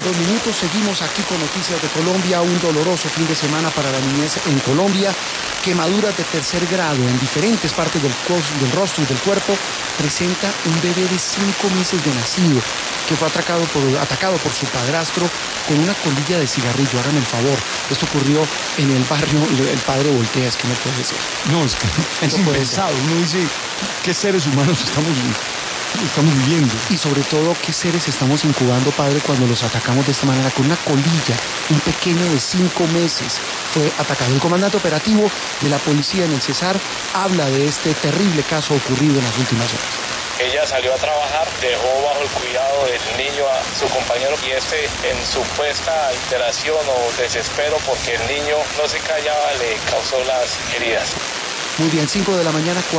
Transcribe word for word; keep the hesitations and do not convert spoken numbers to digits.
Dos minutos, seguimos aquí con Noticias de Colombia. Un doloroso fin de semana para la niñez en Colombia. Quemaduras de tercer grado en diferentes partes del, del rostro y del cuerpo. Presenta un bebé de cinco meses de nacido que fue atacado por, atacado por su padrastro con una colilla de cigarrillo. Háganme el favor. Esto ocurrió en el barrio. El padre voltea, es que no puede ser. No, es que es impensado. Uno dice, ¿qué seres humanos estamos estamos viviendo? Y sobre todo, ¿qué seres estamos incubando, padre, cuando los atacamos de esta manera? Con una colilla, un pequeño de cinco meses fue atacado. El comandante operativo de la policía en el Cesar habla de este terrible caso ocurrido en las últimas horas. Ella salió a trabajar, dejó bajo el cuidado del niño a su compañero y este, en supuesta alteración o desespero porque el niño no se callaba, le causó las heridas. Muy bien, cinco de la mañana.